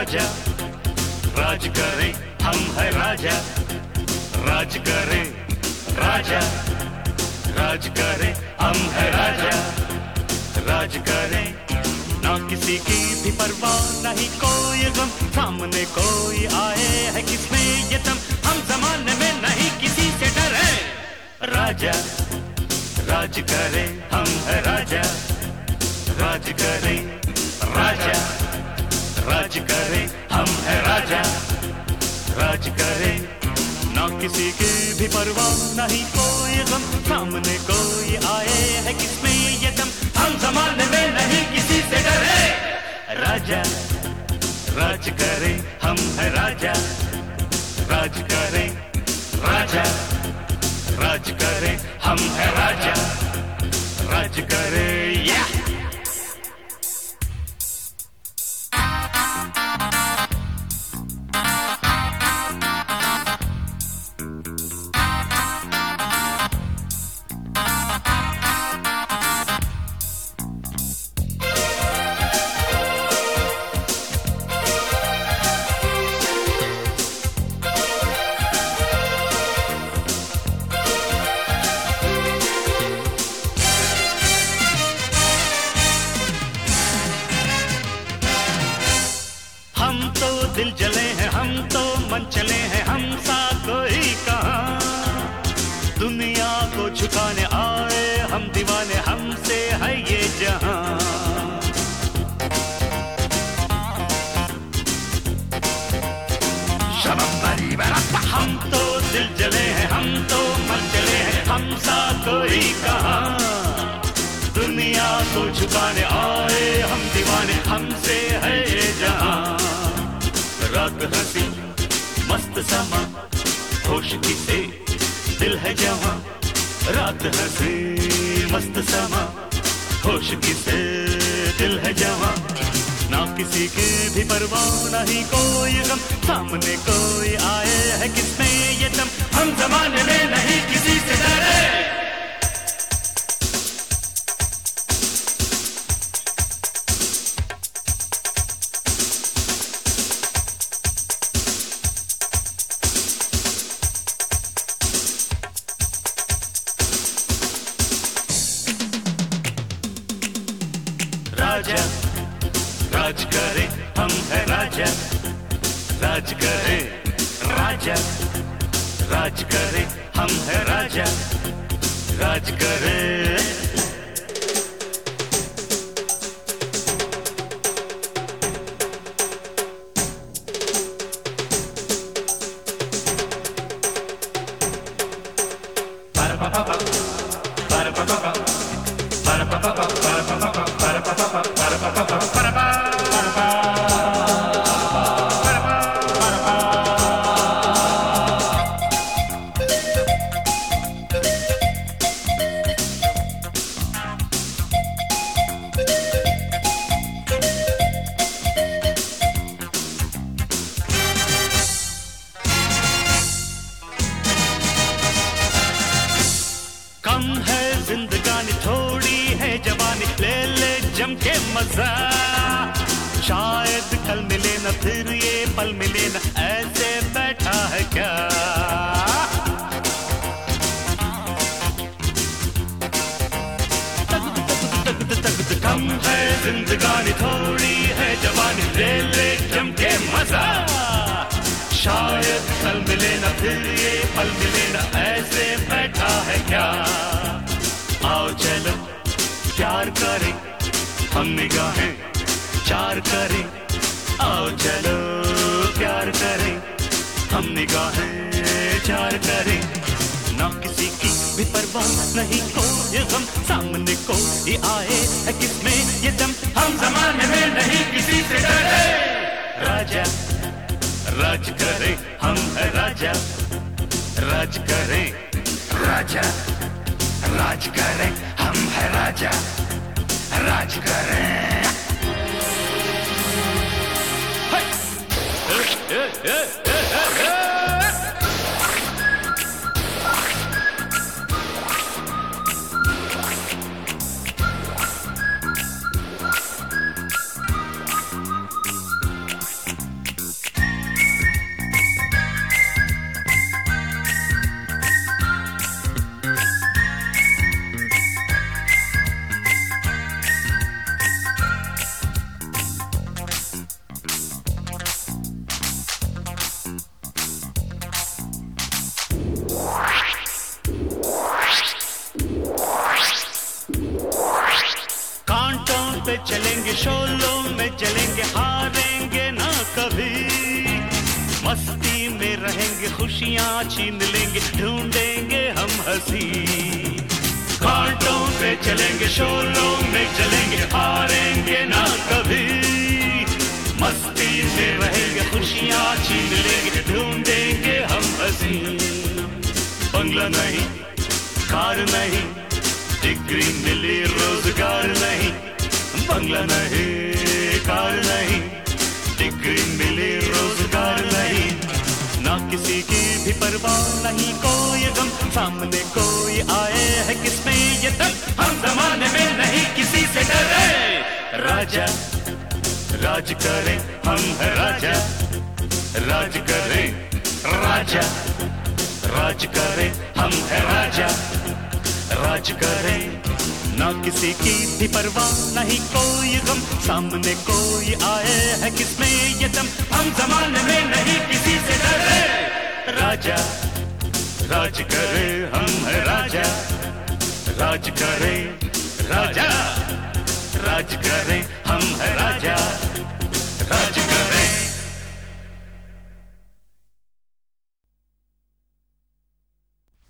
राजा, राज करें हम है राजा, राज करें राजा, राज करें हम है राजा, राज करें। ना किसी की भी परवाह, नहीं कोई गम, सामने कोई आए है किसमें ये दम, हम जमाने में नहीं किसी से डरे। राजा, राज करें हम है राजा, राज करें राजा, राज करें हम है राजा, राज करें। ना किसी की भी परवाह, नहीं कोई गम, सामने कोई आए है किसमें ये दम, हम जमाने में नहीं किसी से डरे। राजा, राज करें हम है राजा, राज करें राजा, राज करें हम है राजा, राज करें या। हम तो दिल जले हैं, हम तो मन चले हैं, हम सा कोई कहाँ, दुनिया को झुकाने आए हम दीवाने, हमसे है ये जहां। हम तो दिल जले हैं, हम तो मन चले हैं, हम सा कोई कहाँ, दुनिया को झुकाने आए हम दीवाने, हमसे है ये जहां। रात हंसी मस्त समा, होशगी से दिल है जवां, रात हंसी मस्त समा, होशगी से दिल है जवां। ना किसी की भी परवाह, नहीं कोई गम, सामने कोई आए है किसमें ये दम, हम जमाने में नहीं किसी से डरे। राजा, राज करें हम है राजा, राज करें राजा, राज करें हम है राजा, राज करें। कम है जिंदगानी, थोड़ी है जवानी, ले ले जम के मजा, शायद कल मिले न फिर ये पल मिले न, ऐसे बैठा है क्या। कम है जिंदगानी, थोड़ी है जवानी, ले ले जम के मजा, शायद कल मिले न फिर ये पल मिले न, ऐसे बैठा है क्या। आओ चलो प्यार करें, हम निगाहें चार करें, आओ चलो प्यार करें, हम निगाहें चार करें। ना किसी की भी परवाह, नहीं कोई गम, सामने कोई आए है किसमें ये दम, हम जमाने में नहीं किसी से डरे। राजा, राज करें हम है राजा, राज करें राजा, राज करें हम है राजा, राज करें। चलेंगे शोलों में चलेंगे, हारेंगे ना कभी। मस्ती में रहेंगे, खुशियाँ छीन लेंगे, ढूंढेंगे हम हंसी। घाटों पे चलेंगे, शोलों में चलेंगे, हारेंगे ना कभी। मस्ती में रहेंगे, खुशियाँ छीन लेंगे, ढूंढेंगे हम हंसी। बंगला नहीं, कार नहीं, डिग्री मिली रोजगार नहीं। बंगला नहीं, कार नहीं, डिग्री मिली रोजगार नहीं। ना किसी की भी परवाह, नहीं कोई गम, सामने कोई आए है किसमें ये दम। हम जमाने में नहीं किसी से डरे। राजा राज करें, हम है राजा। राज करें राजा, राज करें हम है राजा। राज करें, ना किसी की भी परवाह, नहीं कोई गम, सामने कोई आए है किसमें ये दम। हम जमाने में नहीं किसी से डरे। राजा राज करे, हम है राजा। राज करे राजा, राज करे हम है राजा।